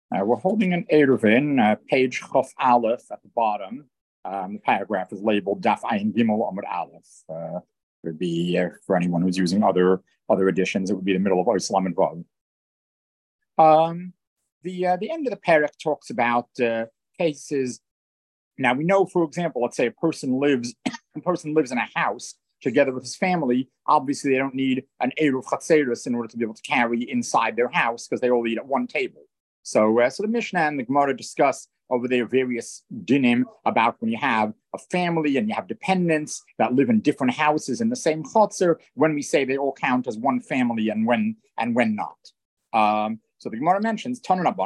We're holding an Eruvin, page Chaf Aleph at the bottom. The paragraph is labeled Daf Ayin Gimel Amud Aleph. It would be for anyone who's using other editions. It would be the middle of Oislam and Vav. The end of the parak talks about cases. Now we know, for example, let's say a person lives in a house together with his family. Obviously, they don't need an Eruv Chatzeris in order to be able to carry inside their house because they all eat at one table. So the Mishnah and the Gemara discuss over there various dinim about when you have a family and you have dependents that live in different houses in the same chotzer, when we say they all count as one family and when not. So the Gemara mentions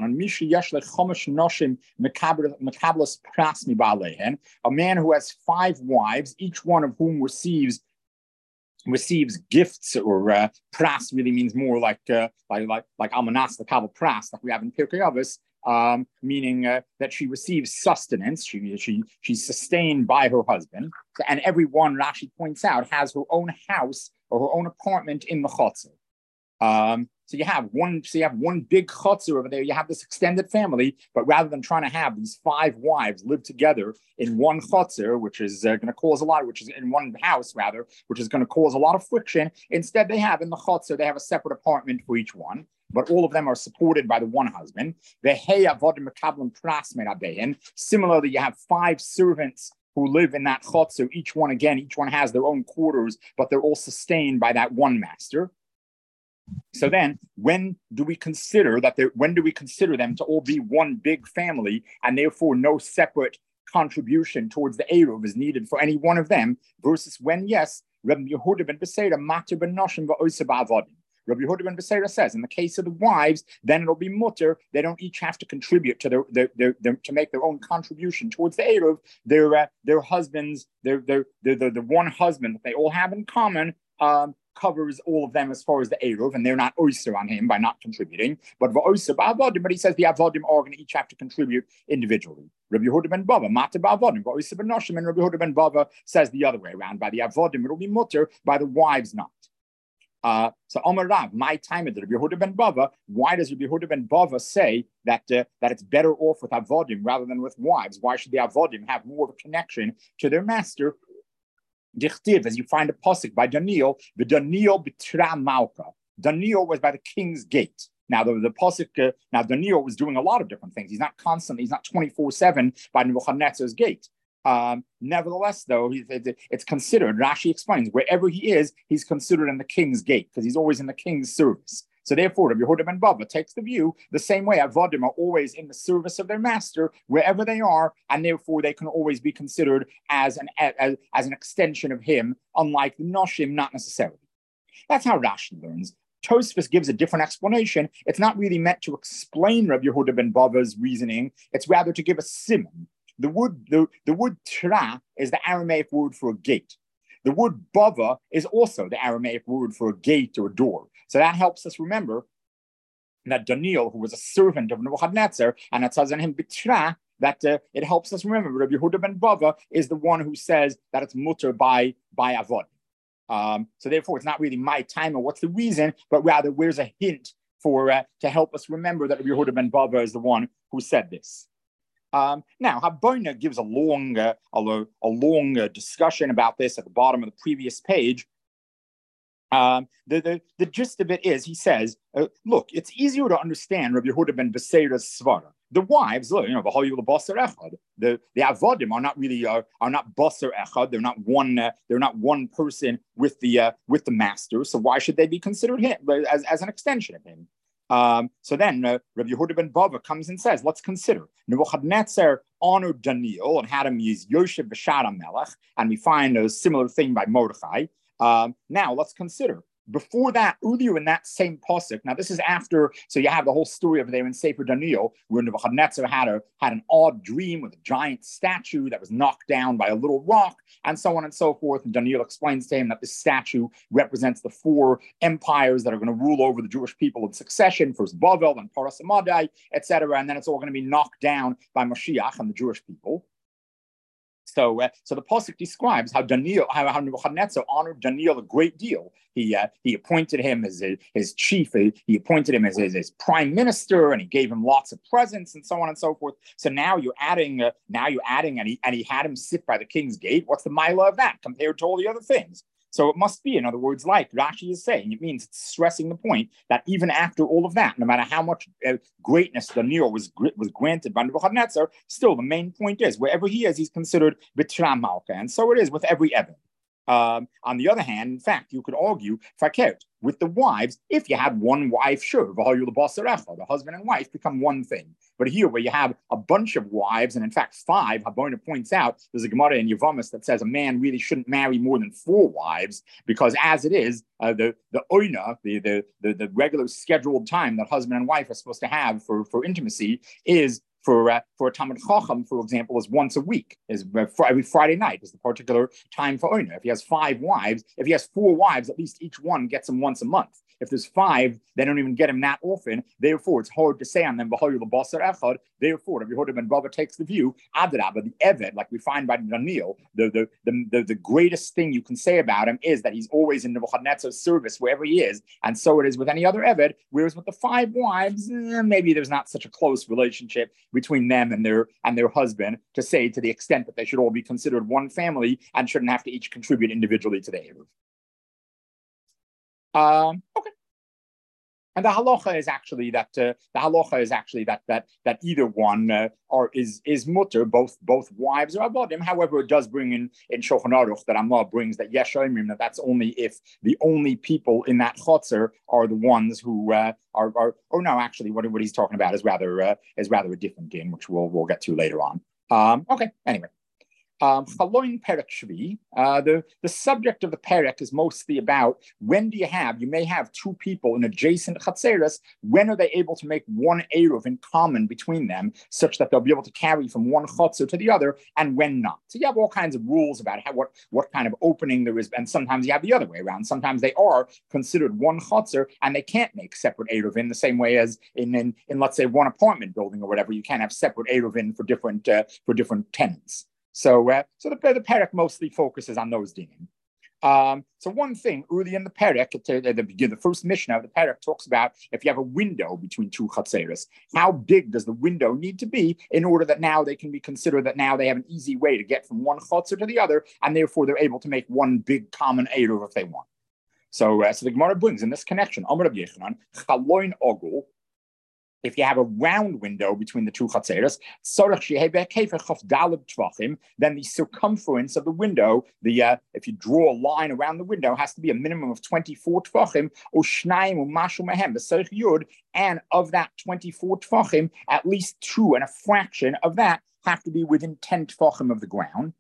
a man who has 5 wives, each one of whom receives gifts, or pras really means more like almanas, the kabel pras, like we have in Pirkei Avos, meaning that she receives sustenance. She's sustained by her husband, and every one, Rashi points out, has her own house or her own apartment in the chotzer. So you have one big chotzer over there. You have this extended family, but rather than trying to have these 5 wives live together in one chotzer, which is going to cause which is in one house rather, which is going to cause a lot of friction, instead they have in the chotzer, they have a separate apartment for each one, but all of them are supported by the one husband. Similarly, you have 5 servants who live in that chotzer. Each one has their own quarters, but they're all sustained by that one master. So then, when do we consider them to all be one big family, and therefore no separate contribution towards the Eruv is needed for any one of them? Versus when, yes, Rabbi Yehuda ben Beseira matir ben noshim va'osa ba'avodim. Rabbi Yehuda ben Beseira says, in the case of the wives, then it'll be mutter. They don't each have to contribute to their to make their own contribution towards the Eruv. Their husbands, the one husband that they all have in common, covers all of them as far as the Eruv, and they're not oyster on him by not contributing. But he says the Avodim are going to each have to contribute individually. Rabbi Yehuda ben Bava, Mata ba'Avodim, va'oisa b'noshim, and Rabbi Yehuda ben Bava says the other way around. By the Avodim, it'll be mutter, by the wives not. So Omar Rav, my time at Rabbi Yehuda ben Bava, why does Rabbi Yehuda ben Bava say that it's better off with Avodim rather than with wives? Why should the Avodim have more of a connection to their master? Dichtiv, as you find a pasuk by Daniel, the Daniel b'tra malka. Daniel was by the king's gate. Now the pasuk, now Daniel was doing a lot of different things. He's not 24/7 by Nebuchadnezzar's gate. Nevertheless, though, it's considered. Rashi explains wherever he is, he's considered in the king's gate because he's always in the king's service. So therefore, Rabbi Yehuda ben Bava takes the view the same way Avodim are always in the service of their master wherever they are, and therefore they can always be considered as an extension of him, unlike the Noshim, not necessarily. That's how Rashi learns. Tosfos gives a different explanation. It's not really meant to explain Rabbi Yehuda ben Bava's reasoning. It's rather to give a simon. The word tra is the Aramaic word for a gate. The word bava is also the Aramaic word for a gate or a door. So that helps us remember that Daniel, who was a servant of Nebuchadnezzar, and it says on him bitra, that it helps us remember Rabbi Yehuda ben Bava is the one who says that it's mutter by avod. So therefore, it's not really my time or what's the reason, but rather where's a hint for to help us remember that Rabbi Yehuda ben Bava is the one who said this. Now, Habona gives a long discussion about this at the bottom of the previous page. The gist of it is, he says, look, it's easier to understand Rabbi Yehuda ben Beseira's svara. The wives, the avodim are not really are not baser echad. They're not one person with the master. So why should they be considered him as an extension of him? So then Rabbi Yehuda ben Bava comes and says, let's consider Nebuchadnezzar honored Daniel and had him use Yoshev B'Shara Melech, and we find a similar thing by Mordechai. Now let's consider. Before that, earlier in that same pasuk, now this is after, so you have the whole story over there in Sefer Daniel, where Nebuchadnezzar had an odd dream with a giant statue that was knocked down by a little rock, and so on and so forth. And Daniel explains to him that this statue represents the 4 empires that are going to rule over the Jewish people in succession: first Bavel, then Paras and Madai, etc. And then it's all going to be knocked down by Mashiach and the Jewish people. So the pasuk describes how Nebuchadnezzar honored Daniel a great deal. He appointed him as his chief. He appointed him as his prime minister, and he gave him lots of presents and so on and so forth. So now you're adding, and he had him sit by the king's gate. What's the mila of that compared to all the other things? So it must be, in other words, like Rashi is saying, it means it's stressing the point that even after all of that, no matter how much greatness Daniel was granted by Nebuchadnezzar, still the main point is wherever he is, he's considered Bitra Malka. And so it is with every Evan. On the other hand, in fact, you could argue fakert with the wives. If you had one wife, sure, the husband and wife become one thing. But here, where you have a bunch of wives, and in fact 5, Habona points out there's a Gemara in Yevamos that says a man really shouldn't marry more than 4 wives, because as it is, the oina, the regular scheduled time that husband and wife are supposed to have for intimacy is. For a Talmid Chacham, for example, is once a week, is every Friday night is the particular time for Oina. If he has 5 wives, if he has 4 wives, at least each one gets him once a month. If there's 5, they don't even get him that often. Therefore, it's hard to say on them, therefore, Rabbi Yehuda ben Baba takes the view, Adrabah, the Eved, like we find by Daniel, the greatest thing you can say about him is that he's always in Nebuchadnezzar's service wherever he is. And so it is with any other Eved, whereas with the 5 wives, maybe there's not such a close relationship between them and their husband to say to the extent that they should all be considered one family and shouldn't have to each contribute individually to the Eruv. Okay. And the halacha is actually that either one is mutter, both wives or avodim. However, it does bring in Shulchan Aruch that Amma brings that yesh omrim, that that's only if the only people in that chotzer are the ones who are no, actually what he's talking about is rather a different din, which we'll get to later on. Okay, anyway. Chaloin Perek Shvi. The subject of the Perek is mostly about when you may have 2 people in adjacent chatzeres, when are they able to make one Eruv in common between them, such that they'll be able to carry from one chatzer to the other, and when not. So you have all kinds of rules about what kind of opening there is, and sometimes you have the other way around. Sometimes they are considered one chatzer, and they can't make separate Eruv in the same way as in let's say one apartment building or whatever. You can't have separate Eruv in for different tenants. So the Perek mostly focuses on those dinim. So one thing early in the Perek, the first Mishnah of the Perek talks about if you have a window between 2 chatzeres, how big does the window need to be in order that now they can be considered that now they have an easy way to get from one chatzer to the other, and therefore they're able to make one big common Eruv if they want. So the Gemara brings in this connection, Amar Rabbi Yechanan, chaloin ogul. If you have a round window between the 2 chatzeres, then the circumference of the window, if you draw a line around the window, has to be a minimum of 24 tvachim, and of that 24 tvachim, at least 2 and a fraction of that have to be within 10 tvachim of the ground.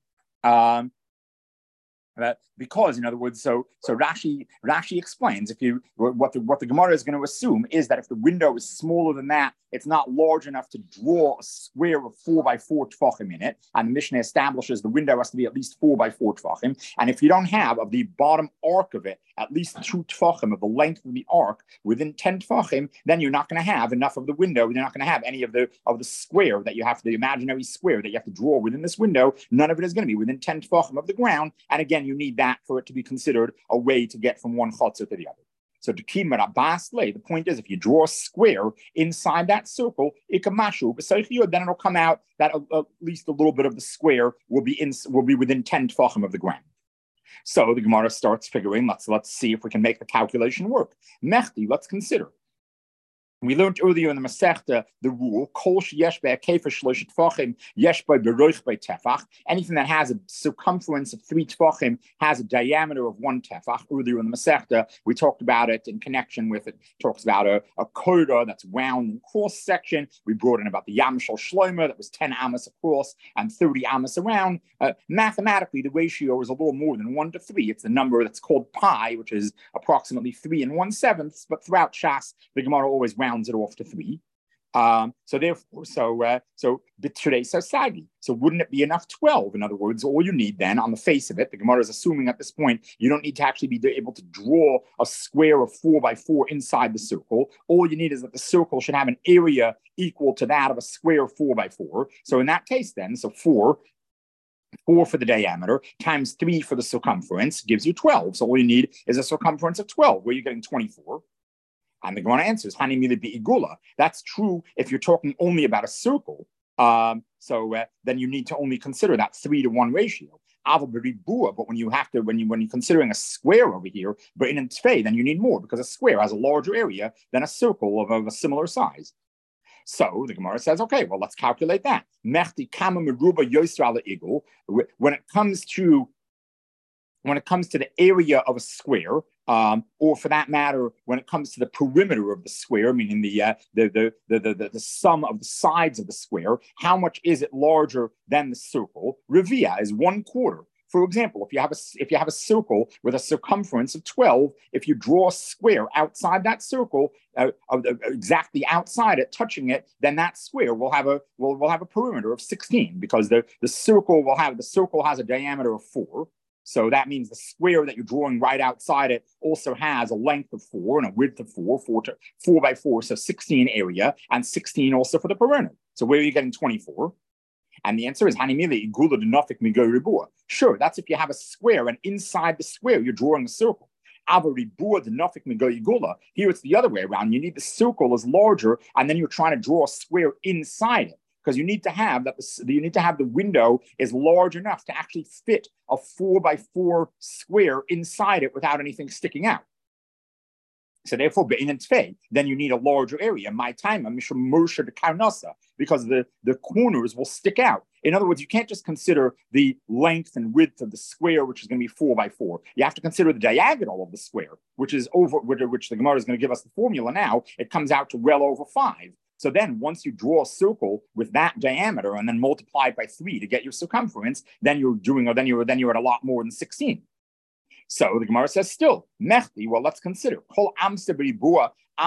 Because, in other words, so Rashi explains what the Gemara is going to assume is that if the window is smaller than that, it's not large enough to draw a square of 4 by 4 tvachim in it, and the Mishnah establishes the window has to be at least 4 by 4 tvachim. And if you don't have of the bottom arc of it at least 2 tvachim of the length of the arc within 10 tvachim, then you're not going to have enough of the window. You're not going to have any of the square that you have, the imaginary square that you have to draw within this window. None of it is going to be within 10 tvachim of the ground. And again, you need that for it to be considered a way to get from one chotzer to the other. So to keep the point is if you draw a square inside that circle, then it'll come out that at least a little bit of the square will be within 10 tvachim of the ground. So the Gemara starts figuring, let's see if we can make the calculation work. Mechti, let's consider. We learned earlier in the Masechta the rule: Kol sheyesh be'akefer shlosh tefachim yesh by beroich by tefach. Anything that has a circumference of 3 tefachim has a diameter of 1 tefach. Earlier in the Masechta, we talked about it in connection with it. Talks about a corridor that's round and cross section. We brought in about the Yam Shel Shlomo that was 10 amos across and 30 amos around. Mathematically, the ratio is a little more than 1 to 3. It's the number that's called pi, which is approximately 3 1/7. But throughout Shas, the Gemara always rounds it off to 3. So wouldn't it be enough 12? In other words, all you need then on the face of it, the Gemara is assuming at this point, you don't need to actually be able to draw a square of 4 by 4 inside the circle. All you need is that the circle should have an area equal to that of a square of 4 by 4. So in that case then, so 4 4 for the diameter times 3 for the circumference gives you 12. So all you need is a circumference of 12. Where are you getting 24? And the Gemara answers, Hani mili bi'igula. That's true if you're talking only about a circle. Then you need to only consider that 3-to-1 ratio. But when you're considering a square over here, but in Tfei, then you need more because a square has a larger area than a circle of a similar size. So the Gemara says, okay, well, let's calculate that. When it comes to the area of a square, or for that matter, when it comes to the perimeter of the square, meaning the sum of the sides of the square, how much is it larger than the circle? Revia is 1/4. For example, if you have a circle with a circumference of 12, if you draw a square outside that circle, exactly outside it, touching it, then that square will have a perimeter of 16 because the circle has a diameter of 4. So that means the square that you're drawing right outside it also has a length of 4 and a width of 4 by 4, so 16 area, and 16 also for the perimeter. So where are you getting 24? And the answer is Hanimili Igula Dinofik Migo Ribua. Sure, that's if you have a square and inside the square you're drawing a circle. Avaribua Dinofik Migo Igula. Here it's the other way around. You need the circle is larger, and then you're trying to draw a square inside it. Because you need to have the window is large enough to actually fit a 4 by 4 square inside it without anything sticking out. So therefore, then you need a larger area. My time, because the corners will stick out. In other words, you can't just consider the length and width of the square, which is going to be 4 by 4. You have to consider the diagonal of the square, which the Gemara is going to give us the formula now. It comes out to well over 5. So then once you draw a circle with that diameter and then multiply it by 3 to get your circumference, then you're at a lot more than 16. So the Gemara says still, Mechti, well, let's consider. The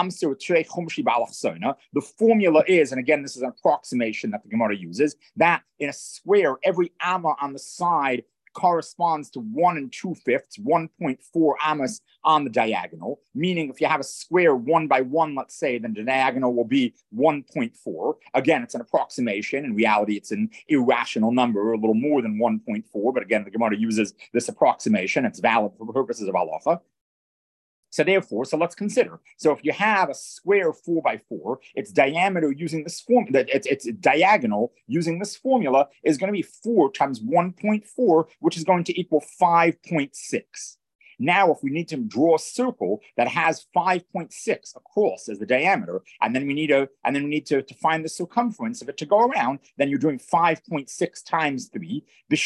formula is, and again, this is an approximation that the Gemara uses, that in a square, every amma on the side corresponds to 1 2/5, 1.4 amas on the diagonal, meaning if you have a square 1 by 1, let's say, then the diagonal will be 1.4. Again, it's an approximation. In reality, it's an irrational number, a little more than 1.4. But again, the Gemara uses this approximation. It's valid for purposes of halacha. So therefore, let's consider. So if you have a square 4 by 4, its diameter using this formula, its diagonal using this formula is going to be 4 times 1.4, which is going to equal 5.6. Now, if we need to draw a circle that has 5.6 across as the diameter, and then we need to find the circumference of it to go around, then you're doing 5.6 times 3.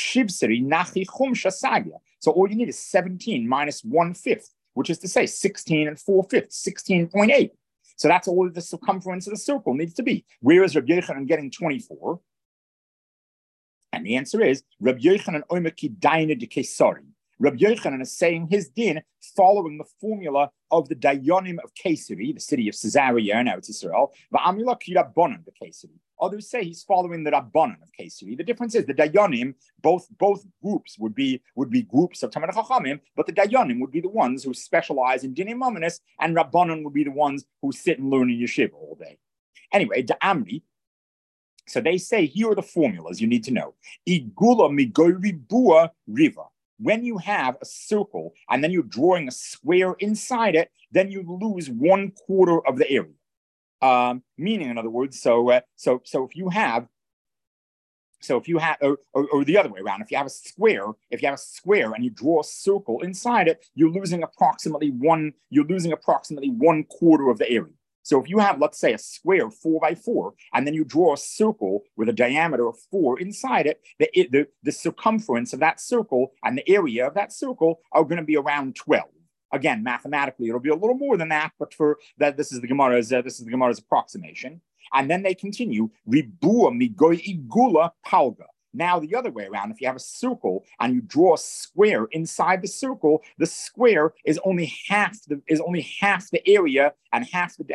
So all you need is 17 minus 1/5. Which is to say 16 4/5, 16.8. So that's all the circumference of the circle needs to be. Where is Rabbi Yochanan getting 24? And the answer is Rabbi Yochanan Oimaki Daina de Kesari. Rabbi Yochanan is saying his din following the formula of the Dayanim of Kesari, the city of Caesarea in Eretz Yisrael, Va'amila ki Rabbanan de Kesari. Others say he's following the Rabbanan of Kesari. The difference is the Dayanim, both groups would be groups of Talmidei Chachamim, but the Dayanim would be the ones who specialize in Dinim Mominus, and Rabbanan would be the ones who sit and learn in yeshiva all day. Anyway, Da'amri. So they say here are the formulas you need to know. Igula migori bua riva. When you have a circle and then you're drawing a square inside it, then you lose 1/4 of the area. Meaning, in other words, or the other way around, if you have a square and you draw a circle inside it, you're losing approximately 1/4 of the area. So if you have, let's say, a square 4 by 4, and then you draw a circle with a diameter of 4 inside it, the circumference of that circle and the area of that circle are going to be around 12. Again, mathematically, it'll be a little more than that, but for that, this is the Gemara's approximation. And then they continue, Ribua migoy igula palga. Now, the other way around, if you have a circle and you draw a square inside the square is only half the area and half the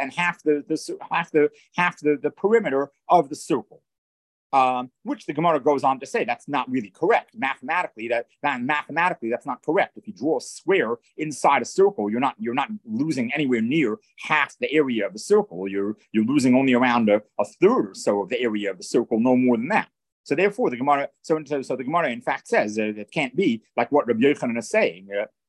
perimeter of the circle. Which the Gemara goes on to say that's not really correct. Mathematically, that's not correct. If you draw a square inside a circle, you're not losing anywhere near half the area of the circle. You're losing only around a third or so of the area of the circle, no more than that. So therefore, the Gemara, so the Gemara in fact says it can't be like what Rabbi Yochanan is saying.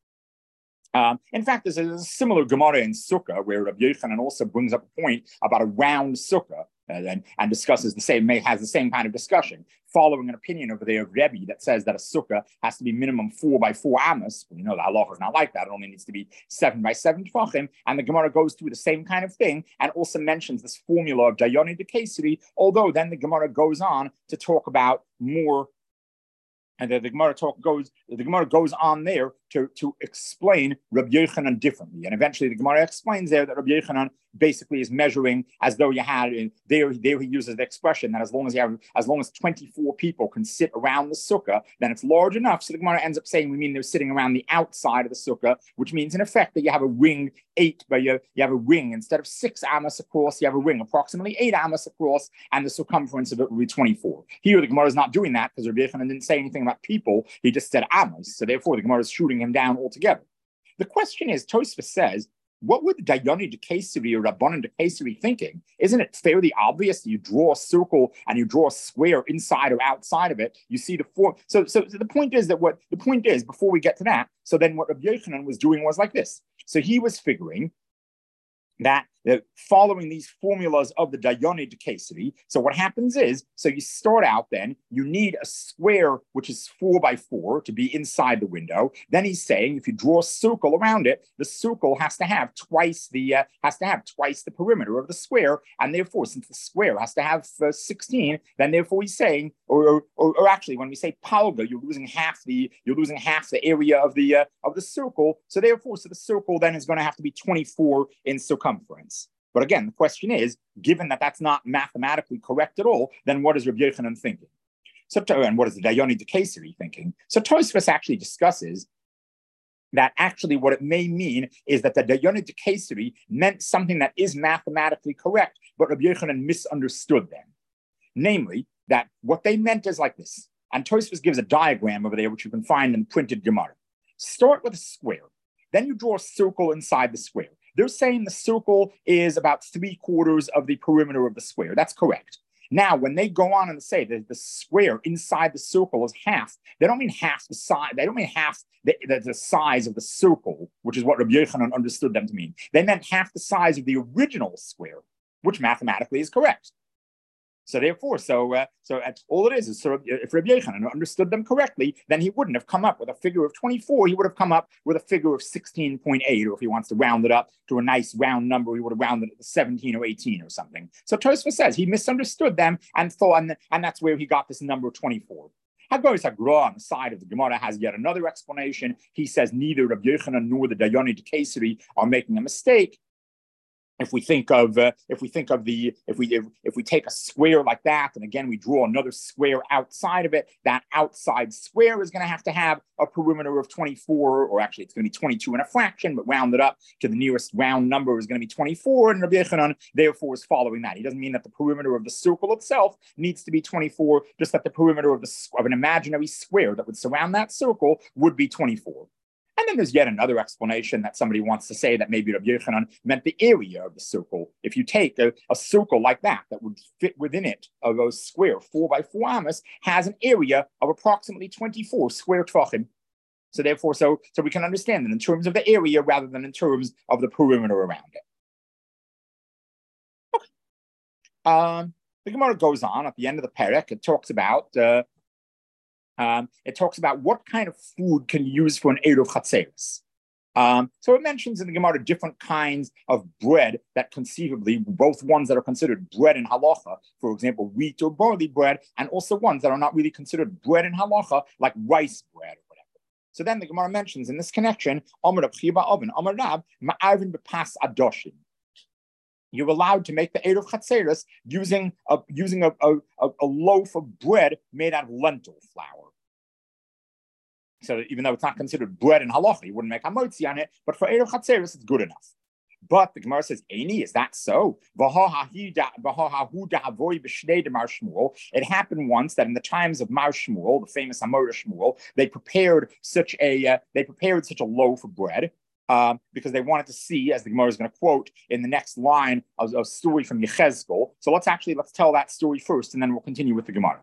In fact, there's a similar Gemara in Sukkah where Rabbi Yochanan also brings up a point about a round Sukkah and discusses has the same kind of discussion, following an opinion over there of Rebbe that says that a Sukkah has to be minimum 4 by 4 amos. The halacha is not like that; it only needs to be 7 by 7 tefachim. And the Gemara goes through the same kind of thing and also mentions this formula of Dayoni de Keseri. Although then the Gemara goes on to talk about more. And the Gemara goes on there to explain Rabbi Yochanan differently. And eventually the Gemara explains there that Rabbi Yochanan basically is measuring as though you had there he uses the expression that as long as 24 people can sit around the sukkah, then it's large enough. So the Gemara ends up saying we mean they're sitting around the outside of the sukkah, which means in effect that you have a ring 8, but you have a ring instead of 6 amos across, you have a ring approximately 8 amos across, and the circumference of it will be 24. Here the Gemara is not doing that because Rabbi Yochanan didn't say anything about people, he just said amos. So therefore the Gemara is shooting him down altogether. The question is, Tosfos says, what were the Dayoni de Keseri or Rabbanan de Keseri thinking? Isn't it fairly obvious that you draw a circle and you draw a square inside or outside of it? You see the form. So the point is before we get to that, so then what Rabbi Yochanan was doing was like this. So he was figuring that following these formulas of the Dayoni de Keseri, so what happens is, so you start out then, you need a square which is 4 by 4 to be inside the window. Then he's saying if you draw a circle around it, the circle has to have twice the perimeter of the square, and therefore, since the square has to have 16, then therefore he's saying, or actually, when we say palga, you're losing half the area of the circle. So therefore, the circle then is going to have to be 24 in circumference. But again, the question is, given that that's not mathematically correct at all, then what is Rabbi Yochanan thinking? And what is the Dayoni de Keseri thinking? So Tosfos actually discusses that actually what it may mean is that the Dayoni de Keseri meant something that is mathematically correct, but Rabbi Yochanan misunderstood them. Namely, that what they meant is like this. And Tosfos gives a diagram over there, which you can find in printed Gemara. Start with a square. Then you draw a circle inside the square. They're saying the circle is about 3/4 of the perimeter of the square. That's correct. Now, when they go on and say that the square inside the circle is half, they don't mean half the size. They don't mean half the size of the circle, which is what Rabbi Yochanan understood them to mean. They meant half the size of the original square, which mathematically is correct. So therefore, all it is so if Rabbi Yochanan understood them correctly, then he wouldn't have come up with a figure of 24. He would have come up with a figure of 16.8, or if he wants to round it up to a nice round number, he would have rounded it to 17 or 18 or something. So Tosfos says he misunderstood them and thought, and that's where he got this number 24. Haggaris Hagra on the side of the Gemara has yet another explanation. He says neither Rabbi Yochanan nor the Dayoni de Keseri are making a mistake. If we take a square like that, and again we draw another square outside of it, that outside square is going to have a perimeter of 24, or actually it's going to be 22 and a fraction, but rounded up to the nearest round number is going to be 24, and Rabbi Yochanan therefore is following that. He doesn't mean that the perimeter of the circle itself needs to be 24, just that the perimeter of an imaginary square that would surround that circle would be 24. And then there's yet another explanation that somebody wants to say that maybe Rabbi Yochanan meant the area of the circle. If you take a circle like that would fit within it, of a square 4 by 4 amos, has an area of approximately 24 square tvachim. So therefore, so we can understand that in terms of the area rather than in terms of the perimeter around it. Okay. The Gemara goes on at the end of the perek. It talks about what kind of food can you use for an Eruv Chatzeros. So it mentions in the Gemara different kinds of bread that conceivably, both ones that are considered bread in halacha, for example, wheat or barley bread, and also ones that are not really considered bread in halacha, like rice bread or whatever. So then the Gemara mentions in this connection, Amar Rab Chiya bar Avin, Amar Rab, Ma'arvin b'pas adoshim. You're allowed to make the Eruv Chatzeros using a loaf of bread made out of lentil flour. So even though it's not considered bread in halacha, you wouldn't make hamotzi on it, but for Eruv Chatzeros, it's good enough. But the Gemara says, Eini, is that so? It happened once that in the times of Mar Shmuel, the famous Amora Shmuel, they prepared such a loaf of bread. Because they wanted to see, as the Gemara is going to quote in the next line, a story from Yechezkel. So let's tell that story first, and then we'll continue with the Gemara.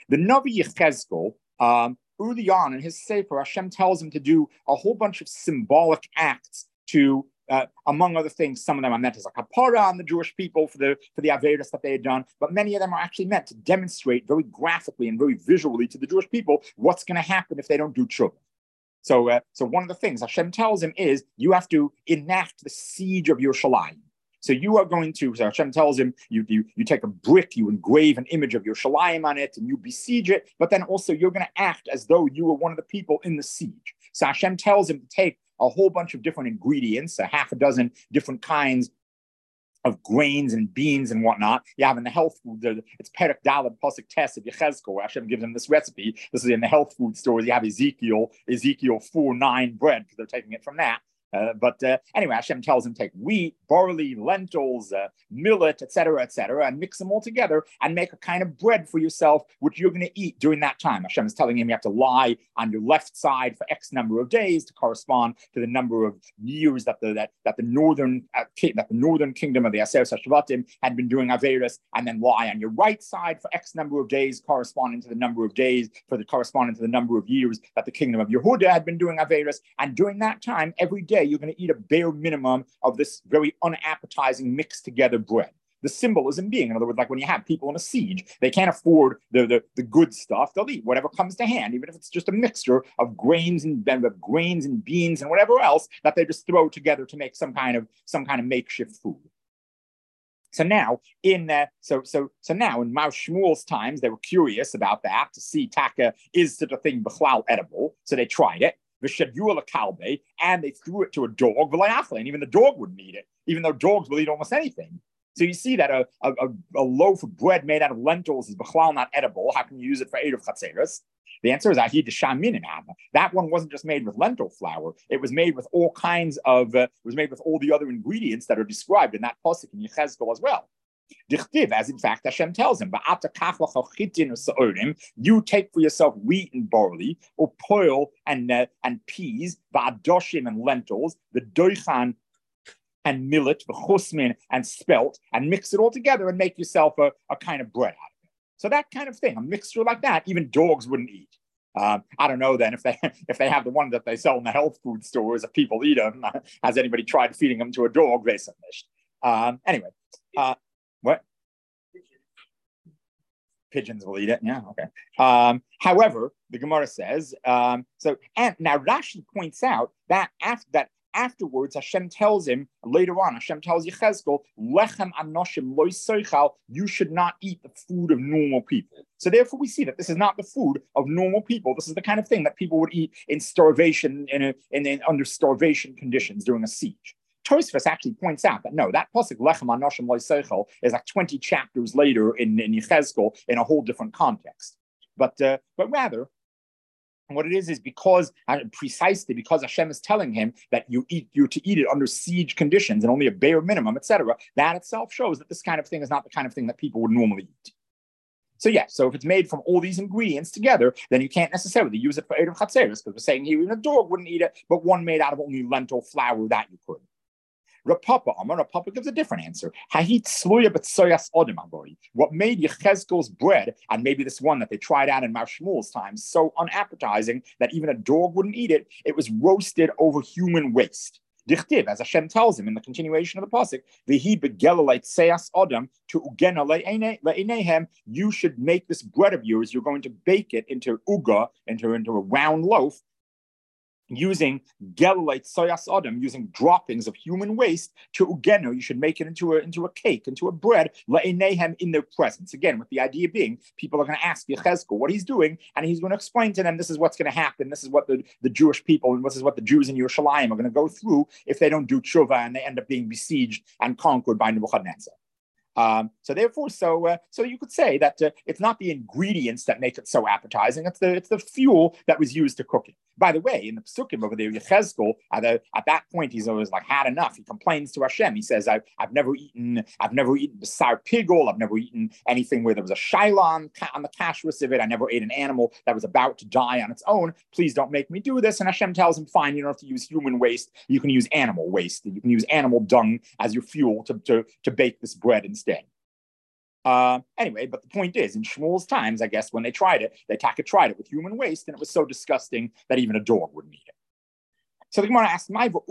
The Navi Yechezkel, early on in his Sefer, Hashem tells him to do a whole bunch of symbolic acts to, among other things, some of them are meant as a kapara on the Jewish people for the Averis that they had done, but many of them are actually meant to demonstrate very graphically and very visually to the Jewish people what's going to happen if they don't do tshuva. So one of the things Hashem tells him is you have to enact the siege of Yerushalayim. So you are going to, so Hashem tells him, you take a brick, you engrave an image of Yerushalayim on it, and you besiege it, but then also you're going to act as though you were one of the people in the siege. So Hashem tells him to take a whole bunch of different ingredients, a half a dozen different kinds of grains and beans and whatnot. You have in the health food, it's Perek Daled Pasuk Tes of Yechezkel, where Hashem gives him this recipe. This is in the health food stores. You have Ezekiel 4:9 bread, because they're taking it from that. But anyway, Hashem tells him take wheat, barley, lentils, millet, etc., and mix them all together and make a kind of bread for yourself, which you're going to eat during that time. Hashem is telling him you have to lie on your left side for X number of days to correspond to the number of years that the northern kingdom of the Aser Shvatim had been doing Averis, and then lie on your right side for X number of days, corresponding to the number of days corresponding to the number of years that the kingdom of Yehuda had been doing Averis. And during that time, every day, you're going to eat a bare minimum of this very unappetizing mixed together bread. The symbolism being, in other words, like when you have people in a siege, they can't afford the good stuff. They'll eat whatever comes to hand, even if it's just a mixture of grains and beans and whatever else that they just throw together to make some kind of makeshift food. So now so now in Mar Shmuel's times, they were curious about that to see taka is such a thing b'chlal edible. So they tried it. And they threw it to a dog, and even the dog wouldn't eat it, even though dogs will eat almost anything. So you see that a loaf of bread made out of lentils is b'chlal not edible. How can you use it for Erev Chatzeros? The answer is ahid d'shamin. That one wasn't just made with lentil flour. It was made with all kinds of, it was made with all the other ingredients that are described in that pasuk in Yechezkel as well. Dichtiv, as in fact Hashem tells him, you take for yourself wheat and barley, or poil and peas, va'adoshim and lentils, the doichan and millet, the chusmin and spelt, and mix it all together and make yourself a kind of bread out of it. So that kind of thing, a mixture like that, even dogs wouldn't eat. I don't know then if they have the one that they sell in the health food stores, if people eat them. Has anybody tried feeding them to a dog? Anyway. What? Pigeons will eat it. Yeah, okay. However, the Gemara says, now Rashi points out that afterwards, Hashem tells him, later on, Hashem tells Yechezkel, lechem anoshim loy soichal, you should not eat the food of normal people. So therefore we see that this is not the food of normal people. This is the kind of thing that people would eat in starvation, under starvation conditions during a siege. Tosfos actually points out that no, that pasuk lechem anoshim loy soichal is like 20 chapters later in Yechezkel in a whole different context. But rather, what it is precisely because Hashem is telling him that you're to eat it under siege conditions and only a bare minimum, etc. That itself shows that this kind of thing is not the kind of thing that people would normally eat. So if it's made from all these ingredients together, then you can't necessarily use it for Erev Chatzeros, because we're saying here even a dog wouldn't eat it, but one made out of only lentil flour, that you could. Rav Papa gives a different answer. What made Yechezkel's bread, and maybe this one that they tried out in Mar Shmuel's time, so unappetizing that even a dog wouldn't eat it, it was roasted over human waste. Dichtiv, as Hashem tells him in the continuation of the pasuk, "V'hi begelaleit seas adam to ugena le'einehem." You should make this bread of yours. You're going to bake it into uga, into a round loaf, using gelalite soyas adam, using droppings of human waste to ugeno. You should make it into a cake, into a bread, le'einehem, in their presence. Again, with the idea being, people are going to ask Yechezkel what he's doing, and he's going to explain to them, this is what's going to happen, this is what the Jewish people, and this is what the Jews in Yerushalayim are going to go through if they don't do tshuva and they end up being besieged and conquered by Nebuchadnezzar. So you could say that it's not the ingredients that make it so appetizing; it's the fuel that was used to cook it. By the way, in the Pesukim over there, Yechezkel, at that point, he's always like had enough. He complains to Hashem. He says, "I've never eaten b'sar pigol. I've never eaten anything where there was a shaila on the kashrus of it. I never ate an animal that was about to die on its own. Please don't make me do this." And Hashem tells him, "Fine, you don't have to use human waste. You can use animal waste. You can use animal dung as your fuel to bake this bread instead." Anyway, but the point is, in Shmuel's times, I guess when they tried it, they tried it with human waste, and it was so disgusting that even a dog wouldn't eat it. So the Gemara asks,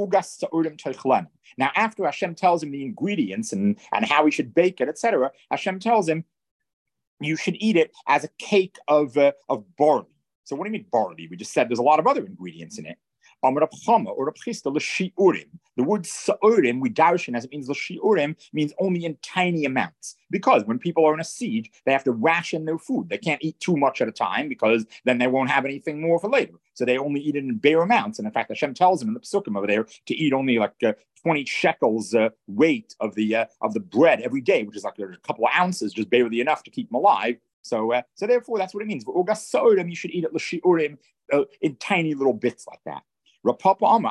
now after Hashem tells him the ingredients and how he should bake it, etc., Hashem tells him, you should eat it as a cake of barley. So what do you mean barley? We just said there's a lot of other ingredients in it. Or the word sa'urim, we darshan as it means l'shi'urim, means only in tiny amounts. Because when people are in a siege, they have to ration their food. They can't eat too much at a time because then they won't have anything more for later. So they only eat it in bare amounts. And in fact, Hashem tells them in the Pesukim over there to eat only like 20 shekels weight of the bread every day, which is like a couple of ounces, just barely enough to keep them alive. So therefore, that's what it means. You should eat it l'shi'urim in tiny little bits like that. Rav Papa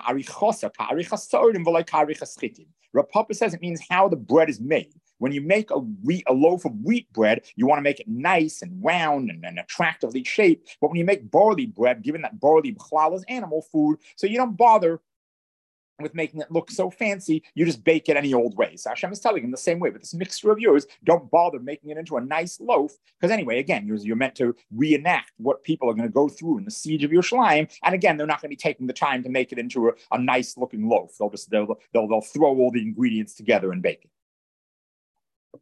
says it means how the bread is made. When you make a loaf of wheat bread, you want to make it nice and round and attractively shaped. But when you make barley bread, given that barley b'chlal is animal food, so you don't bother with making it look so fancy, you just bake it any old way. So Hashem is telling him the same way, but this mixture of yours, don't bother making it into a nice loaf, because anyway, again, you're meant to reenact what people are going to go through in the siege of Yerushalayim, and again, they're not going to be taking the time to make it into a nice looking loaf. They'll throw all the ingredients together and bake it.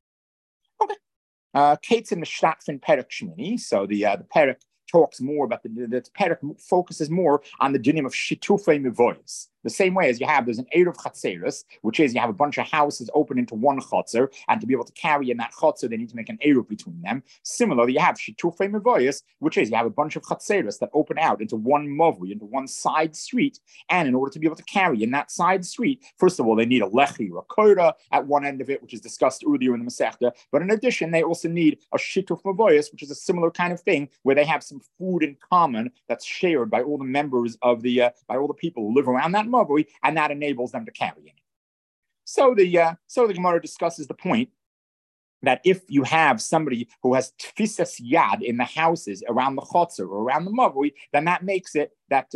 Okay. Kate's in the Shtatfin Perek Shmini, so the Perek talks more about the Perek focuses more on the dinim of shitufei mevoyos. The same way as there's an Eruv Chatzeris, which is you have a bunch of houses open into one Chatzer, and to be able to carry in that Chatzer, they need to make an Eruv between them. Similarly, you have Shitufei Mevoyos, which is you have a bunch of Chatzeris that open out into one Mavri, into one side street, and in order to be able to carry in that side street, first of all, they need a Lechi or a Koda at one end of it, which is discussed earlier in the Masechta, but in addition, they also need a Shituf Mevoyos, which is a similar kind of thing, where they have some food in common that's shared by all the members of by all the people who live around that Mavui, and that enables them to carry it. So the Gemara discusses the point that if you have somebody who has tfisas yad in the houses around the chotzer or around the Mavui, then that makes it that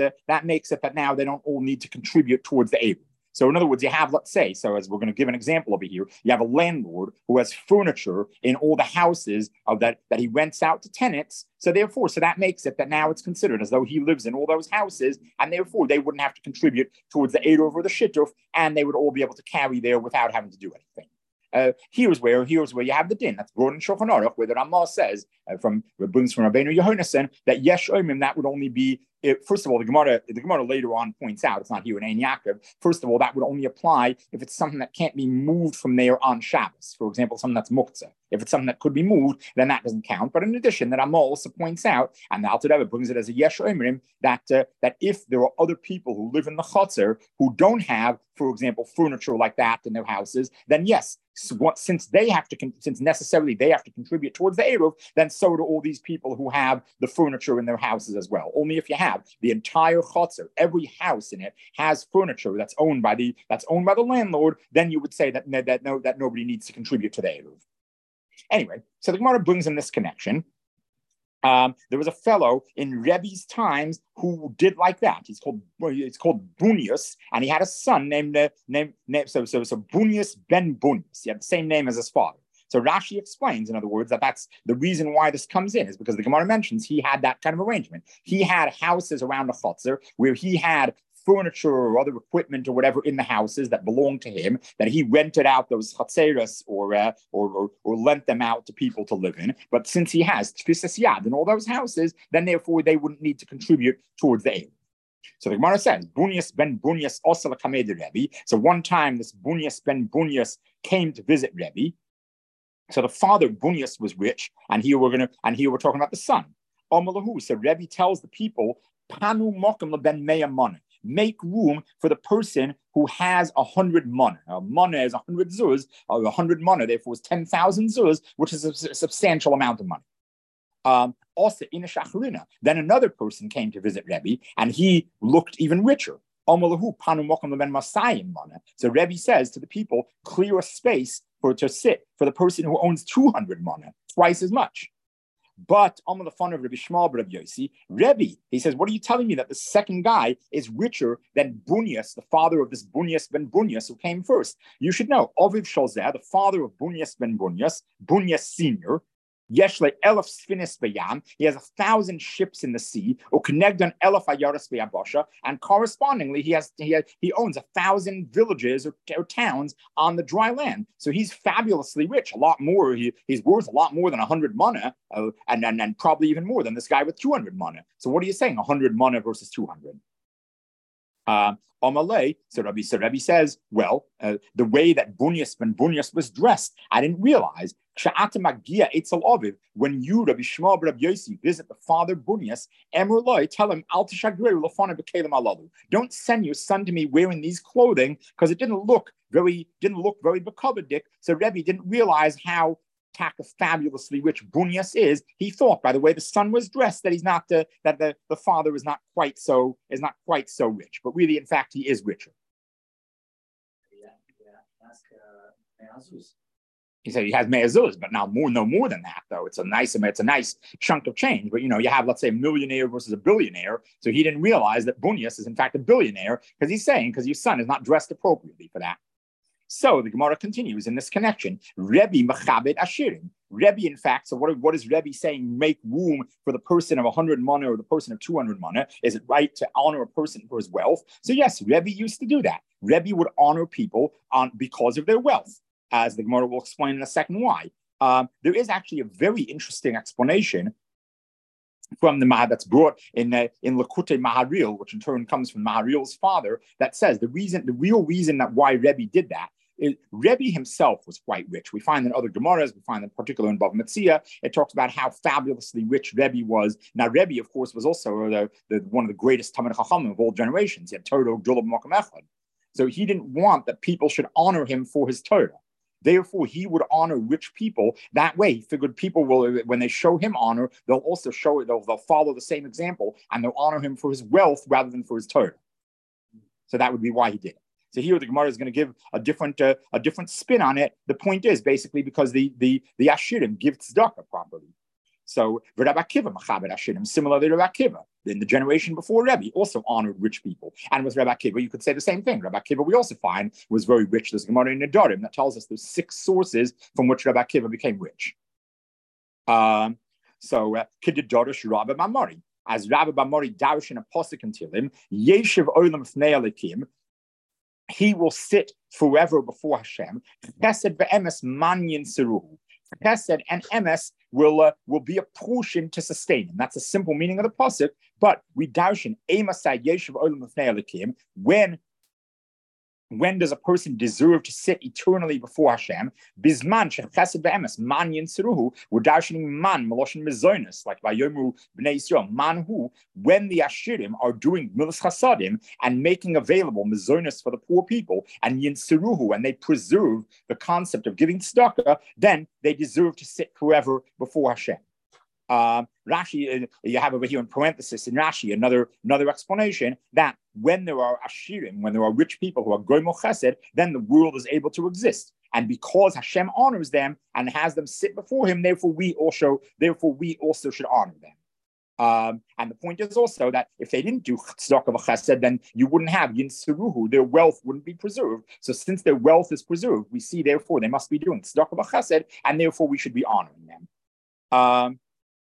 now they don't all need to contribute towards the Eruv. So in other words, you have, let's say, so as we're going to give an example over here, you have a landlord who has furniture in all the houses of that he rents out to tenants. So that makes it that now it's considered as though he lives in all those houses, and therefore they wouldn't have to contribute towards the Eruv or the Shittuf, and they would all be able to carry there without having to do anything. Here's where you have the din that's brought in Shulchan Aruch, where the Ramah says brings from Rabbeinu Yehonasan that yesh omim that would only be. First of all, the Gemara later on points out, it's not here in Ein Yaakov, first of all, that would only apply if it's something that can't be moved from there on Shabbos. For example, something that's muktzah. If it's something that could be moved, then that doesn't count. But in addition, that Amal also points out, and the Alter Rebbe brings it as a yesh omrim, that if there are other people who live in the chotzer who don't have, for example, furniture like that in their houses, then yes, since necessarily they have to contribute towards the Eruv, then so do all these people who have the furniture in their houses as well. Only if you have the entire chotzer, every house in it has furniture that's owned by the landlord, then you would say that nobody needs to contribute to the Eruv. Anyway, so the Gemara brings in this connection. There was a fellow in Rebbe's times who did like that. It's called Bunius, and he had a son named Bunius ben Bunius. He had the same name as his father. So Rashi explains, in other words, that that's the reason why this comes in is because the Gemara mentions he had that kind of arrangement. He had houses around the chotzer where he had furniture or other equipment or whatever in the houses that belonged to him, that he rented out those chatzeros or lent them out to people to live in. But since he has tfisas yad in all those houses, then therefore they wouldn't need to contribute towards the Eruv. So the Gemara says, Bunius ben Bunius osel kamed Rebbe. So one time this Bunius ben Bunius came to visit Rebbe. So the father Bunius was rich, and here we're talking about the son. Omalahu. So Rebbe tells the people, Panu mokem leben meya mana. Make room for the person who has 100 mana. Mana is 100 zuz, or 100 mana, therefore is 10,000 zuz, which is a substantial amount of money. Also, in a shachrina, then another person came to visit Rebbe, and he looked even richer. So Rebbe says to the people, clear a space to sit for the person who owns 200 mana, twice as much. But I'm on the fun of Rabbi Shmuel, Rabbi Yossi, Rebbe, he says, what are you telling me that the second guy is richer than Bunyas, the father of this Bunyas ben Bunyas who came first? You should know, Aviv Shalzeh, the father of Bunyas ben Bunyas, Bunyas Senior, Yeshle Elef Sfinis Bayam. He has 1,000 ships in the sea. Uknegdan Elef Ayaras Bayabasha, and correspondingly, he owns 1,000 villages or towns on the dry land. So he's fabulously rich. A lot more. He's worth a lot more than 100 mana, and probably even more than this guy with 200 mana. So what are you saying? 100 mana versus 200? Amalei, so Rabbi says, well, the way that Bunyas ben Bunyas was dressed, I didn't realize. When you, Rabbi Shmuel Rabbi Yossi, visit the father Bunyas, Emrulai, tell him, don't send your son to me wearing these clothing, because it didn't look very bekavadik. So Rabbi didn't realize how fabulously rich Bunyas is. He thought, by the way the son was dressed, that he's not that the father is not quite so rich, but really, in fact, he is richer. He said he has me'azuz, but now no more than that, though. It's a nice chunk of change. But you have, let's say, a millionaire versus a billionaire. So he didn't realize that Bunyas is in fact a billionaire, because your son is not dressed appropriately for that. So the Gemara continues in this connection. Rebbe Machabed Ashirim. Rebbe, in fact, so what is Rebbe saying? Make room for the person of 100 mana or the person of 200 mana. Is it right to honor a person for his wealth? So yes, Rebbe used to do that. Rebbe would honor people because of their wealth, as the Gemara will explain in a second why. There is actually a very interesting explanation from the Mahar that's brought in Lakutei Maharil, which in turn comes from Maharil's father, that says the real reason that why Rebbe did that is Rebbe himself was quite rich. We find in other Gemaras, we find in particular in Bava Metzia, it talks about how fabulously rich Rebbe was. Now, Rebbe, of course, was also one of the greatest Talmid Chachamim of all generations. He had Torah Gdula B'Makom Echad. So he didn't want that people should honor him for his Torah. Therefore, he would honor rich people. That way, he figured people will, when they show him honor, they'll also they'll follow the same example, and they'll honor him for his wealth rather than for his Torah. So that would be why he did it. So here the Gemara is going to give a different spin on it. The point is basically because the Ashirim give tzedakah properly. So Rabbi Akiva Machabed Ashirim, similarly to Rabbi Akiva, in the generation before Rebbe, also honored rich people. And with Rabbi Akiva, you could say the same thing. Rabbi Akiva, we also find, was very rich. There's Gemara in Nedarim that tells us there's 6 sources from which Rabbi Akiva became rich. Kididorish Rabbi Bamari. As Rabbi Bamari Darish in a posik in Tilim, Yeshiv Olam Fnei Elikim, he will sit forever before Hashem. Chesed ve'emes manyin seruhu. Chesed and emes will be a portion to sustain him. That's a simple meaning of the pasuk. But we darshan emasai yeshiv olam lefnei elikim. When does a person deserve to sit eternally before Hashem? Bizman shechesed ve'emes man yinseruhu. We're darshaning man meloshin mezonis, like by Yomu Bnei Yisrael. Man who, when the Ashirim are doing milas chasadim and making available mezonis for the poor people, and yinseruhu, and they preserve the concept of giving tzedakah, then they deserve to sit forever before Hashem. Rashi, you have over here in parenthesis in Rashi another explanation that when there are ashirim, when there are rich people who are goymo chesed, then the world is able to exist. And because Hashem honors them and has them sit before Him, therefore we also should honor them. And the point is also that if they didn't do tzedakah v'chesed, then you wouldn't have yinseruhu, their wealth wouldn't be preserved. So since their wealth is preserved, we see therefore they must be doing tzedakah v'chesed, and therefore we should be honoring them.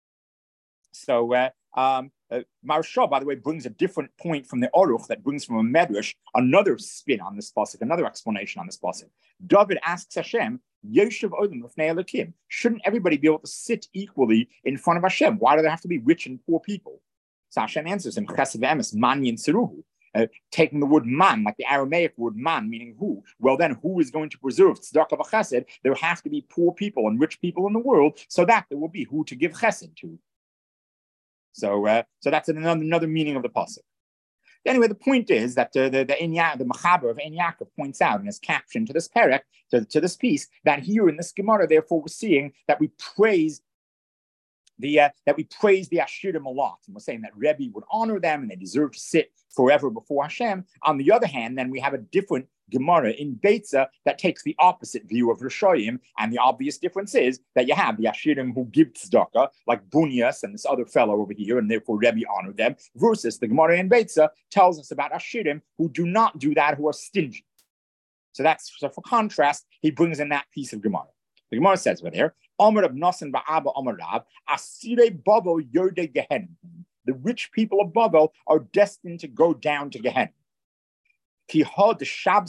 Maharsha, by the way, brings a different point from the Aruch that brings from a Medrash another spin on this pasuk, another explanation on this pasuk. David asks Hashem, Yoshev Odom Lefnei Elokim, shouldn't everybody be able to sit equally in front of Hashem? Why do there have to be rich and poor people? So Hashem answers him, Chesed ve'emes man yinseruhu. Taking the word man, like the Aramaic word man, meaning who. Well, then who is going to preserve tzedakah v'chesed? There have to be poor people and rich people in the world, so that there will be who to give chesed to. So that's another meaning of the pasuk. Anyway, the point is that the Machaber of Ein Yaakov points out in his caption to this perek, to this piece, that here in this Gemara, therefore, we're seeing that we praise the Ashirim a lot, and we're saying that Rebbe would honor them and they deserve to sit forever before Hashem. On the other hand, then we have a different Gemara in Beitza that takes the opposite view of Rishoyim, and the obvious difference is that you have the Ashirim who give tzedakah, like Bunyas and this other fellow over here, and therefore Rebbe honored them, versus the Gemara in Beitza tells us about Ashirim who do not do that, who are stingy. So for contrast, he brings in that piece of Gemara. The Gemara says over there, Amar of Nasan Ba'aba Amar Rav, Asire Babel Yode Gehenna. The rich people of Babel are destined to go down to Gehenna. We have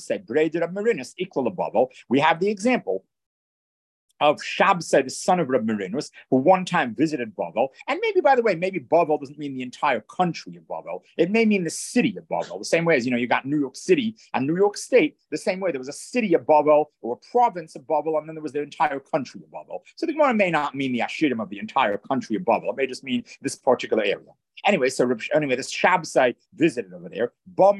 the example of Shabsai, the son of Reb Marinus, who one time visited Bavel. And maybe, by the way, maybe Bavel doesn't mean the entire country of Bavel. It may mean the city of Bavel. The same way as, you got New York City and New York State, the same way there was a city of Bavel or a province of Bavel, and then there was the entire country of Bavel. So the Gemara may not mean the Ashirim of the entire country of Bavel. It may just mean this particular area. Anyway, this Shabsai visited over there.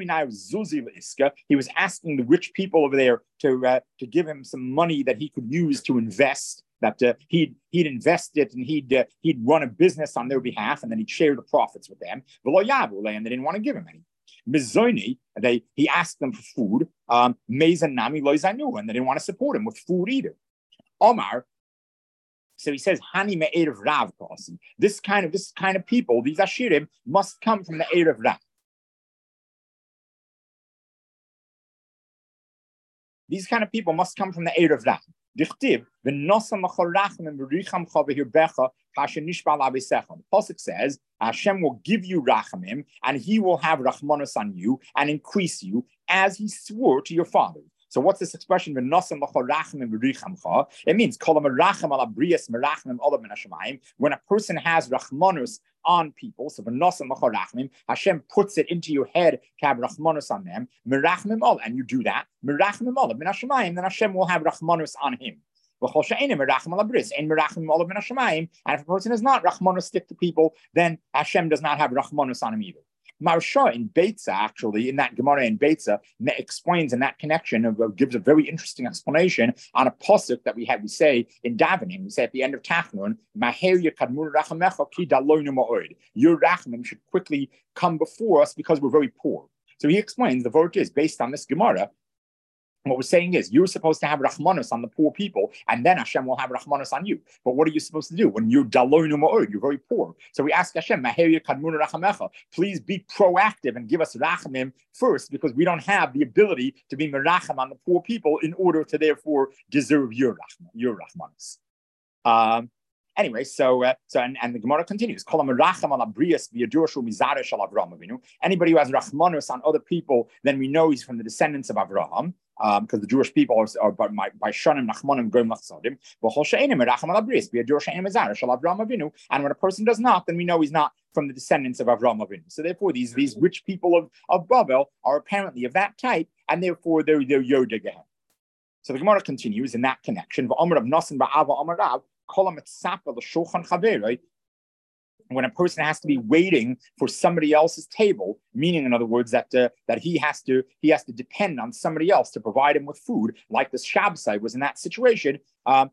He was asking the rich people over there to give him some money that he could use to invest. That he'd invest it and he'd run a business on their behalf, and then he'd share the profits with them. And they didn't want to give him any. Mizoni, he asked them for food. Mezan nami lo zanu, and they didn't want to support him with food either. Omar. So he says, Hani me'er of Rav Kosim. This kind of people, these Ashirim, must come from the Eir of Rav. These kind of people must come from the Eir of Rav. The Pasuk says, Hashem will give you Rachamim, and he will have Rachmanos on you and increase you, as he swore to your fathers. So what's this expression? It means when a person has rachmanus on people, so Hashem puts it into your head to have rachmanus on them, and you do that, then Hashem will have rachmanus on him. And if a person is not rachmanus stick to people, then Hashem does not have rachmanus on him either. Marsha in Beitza, actually, in that Gemara in Beitza, explains in that connection, gives a very interesting explanation on a pasuk that we say in davening. We say at the end of Tachnun, your rachamim should quickly come before us because we're very poor. So he explains the word is based on this Gemara. What we're saying is you're supposed to have Rachmanus on the poor people, and then Hashem will have Rachmanus on you. But what are you supposed to do when you're Daloinu Ma'od? You're very poor. So we ask Hashem, please be proactive and give us Rachamim first, because we don't have the ability to be Meracham on the poor people in order to therefore deserve your Rachmanus. Anyway, and the Gemara continues. Anybody who has Rachmanus on other people, then we know he's from the descendants of Avraham. Because the Jewish people are by Shanim, Nachmanim, Goyim, Lachsadim. And when a person does not, then we know he's not from the descendants of Avraham Avinu. So therefore, these rich people of Babel are apparently of that type, and therefore they're Yoda Gehem. So the Gemara continues in that connection. When a person has to be waiting for somebody else's table, meaning, in other words, that he has to depend on somebody else to provide him with food, like this Shabsai was in that situation. The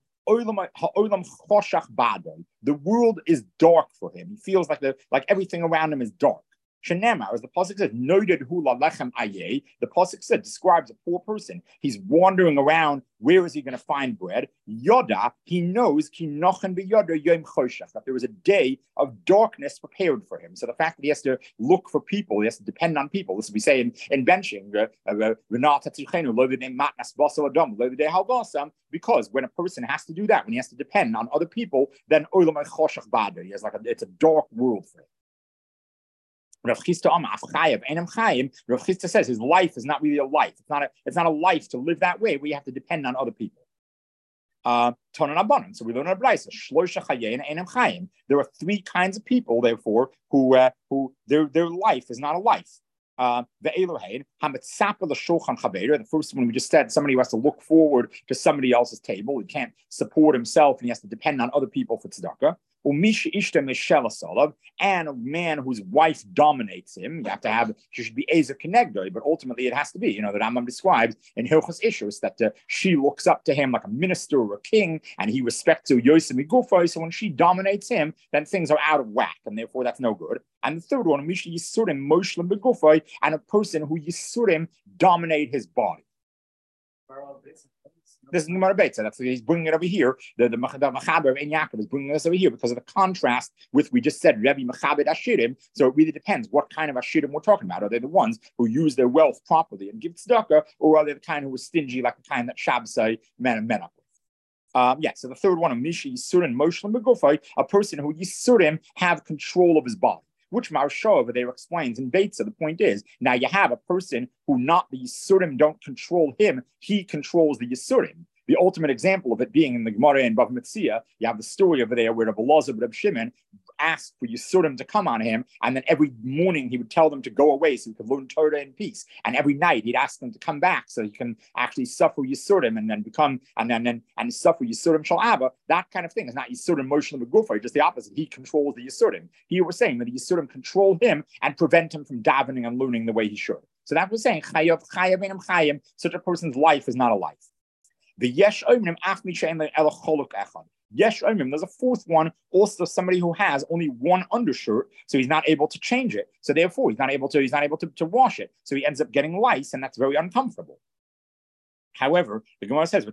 world is dark for him. He feels like everything around him is dark. Shenema, as the pasuk says, noided hula lechem aye. The pasuk said describes a poor person. He's wandering around. Where is he going to find bread? Yoda, he knows ki nochen beyoda yom choshech, that there is a day of darkness prepared for him. So the fact that he has to look for people, he has to depend on people. This we say in benching, because when a person has to do that, when he has to depend on other people, then it's a dark world for him. Rav Chisda says his life is not really a life. It's not a life to live that way where you have to depend on other people. So we learn a brayso. There are three kinds of people, therefore, who their life is not a life. The first one we just said, somebody who has to look forward to somebody else's table. He can't support himself and he has to depend on other people for tzedakah. And a man whose wife dominates him. You have to have, she should be Ezer Kenegdoi, but ultimately it has to be, the Rambam describes in Hilchos Ishus that she looks up to him like a minister or a king, and he respects her Yosem Igufo. So when she dominates him, then things are out of whack, and therefore that's no good. And the third one, Misha Yisurim Moshlim Begufo, and a person who Yisurim dominate his body. This is the Gemara Beitza. That's he's bringing it over here. The Machaber of Ein Yaakov is bringing this over here because of the contrast with we just said Rebbe Machabed Ashirim. So it really depends what kind of Ashirim we're talking about. Are they the ones who use their wealth properly and give tzedakah, or are they the kind who was stingy, like the kind that Shabbosai men up with? So the third one of Misha Yisurim Moshlim Begufay, a person who Yisurim have control of his body. Which Maharsha over there explains in Beitza. The point is, now you have a person who not the Yisurim don't control him, he controls the Yisurim. The ultimate example of it being in the Gemara in Bava Metzia, you have the story over there where Rabbi Elazar and Rabbi Shimon asked for Yisurim to come on him, and then every morning he would tell them to go away so he could learn Torah in peace. And every night he'd ask them to come back so he can actually suffer Yisurim and then become and suffer Yisurim Shalaba. That kind of thing is not Yisurim Moshe Megufay, just the opposite. He controls the Yisurim. Here we're saying that the Yisurim control him and prevent him from davening and learning the way he should. So that was saying Chayav, such a person's life is not a life. The Yesh Omrim Afmi Shein Ela Choluk Echad. Yesh Omrim, there's a fourth one, also somebody who has only one undershirt, so he's not able to change it. So therefore, he's not able to wash it. So he ends up getting lice, and that's very uncomfortable. However, the Gemara says,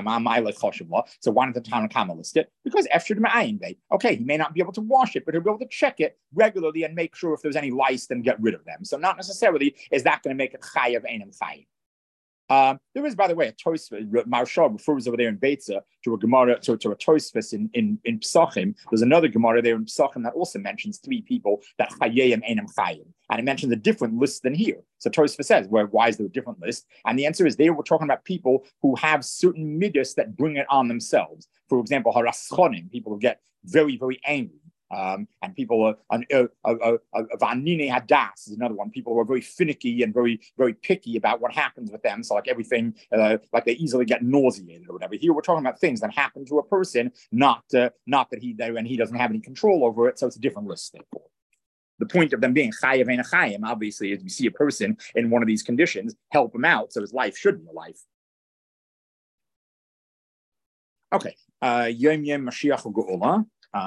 so why did the Tanakama list it? Because okay, he may not be able to wash it, but he'll be able to check it regularly and make sure if there's any lice, then get rid of them. So not necessarily is that going to make it chayav einam chayim. There is, by the way, a Tosfos. Maharsha refers over there in Beitza to a Gemara, to a Tosfos in Psachim. There's another Gemara there in Psachim that also mentions three people that Chayim Einam Chayim, and it mentions a different list than here. So Tosfos says, why is there a different list? And the answer is they were talking about people who have certain midas that bring it on themselves. For example, haraschonim, people who get very, very angry. And people Vanine Hadas is another one. People who are very finicky and very, very picky about what happens with them. So like everything, like they easily get nauseated or whatever. Here we're talking about things that happen to a person, not that he doesn't have any control over it. So it's a different list. The point of them being chayav and chayim, obviously, is you see a person in one of these conditions, help him out, so his life should be a life. Okay, Yom Mashiach Geula.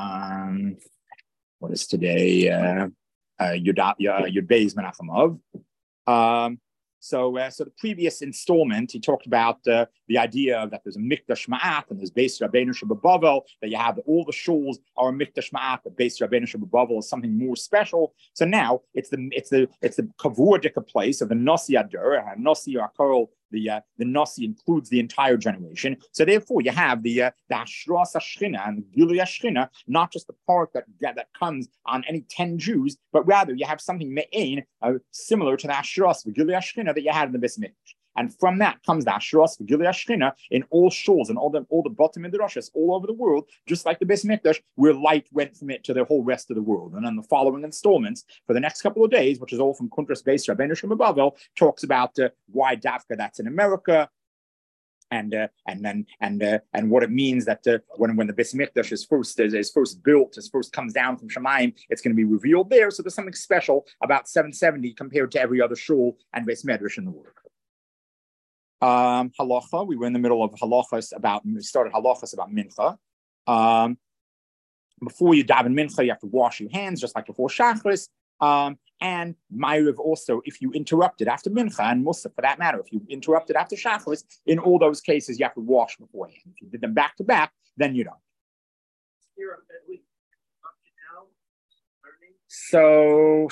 What is today? Yud Beis Menachem Av. So the previous installment, he talked about the idea that there's a Mikdash Ma'at and there's Beis Rabbeinu Shebabavel, that you have all the shuls are a Mikdash Ma'at, but Beis Rabbeinu Shebabavel is something more special. So now it's the Kavurdika place of the Nasi Adur, Nasi Akol. The Nasi includes the entire generation. So therefore, you have the Ashras Ashchina and the Gilui Ashchina, not just the part that comes on any 10 Jews, but rather you have something me'ain similar to the Ashras, the Gilui Ashchina that you had in the Beis Mikdash. And from that comes the Ashras, the Gilui Ashchina in all shuls and all the bottom midrashas all over the world, just like the Beis Mikdash, where light went from it to the whole rest of the world. And then the following installments for the next couple of days, which is all from Kuntras Beis Rabbeinu Shebabavel, talks about why Davka that's in America, and what it means that when the Beis Mikdash is first built, first comes down from Shemayim, it's going to be revealed there. So there's something special about 770 compared to every other shul and Beis Medrash in the world. Halacha, we were in the middle of halachas we started halachas about mincha. Before you daven mincha, you have to wash your hands just like before shachris. And Ma'ariv also, if you interrupted after mincha, and Musaf for that matter, if you interrupted after shachris, in all those cases you have to wash beforehand. If you did them back to back, then you don't. So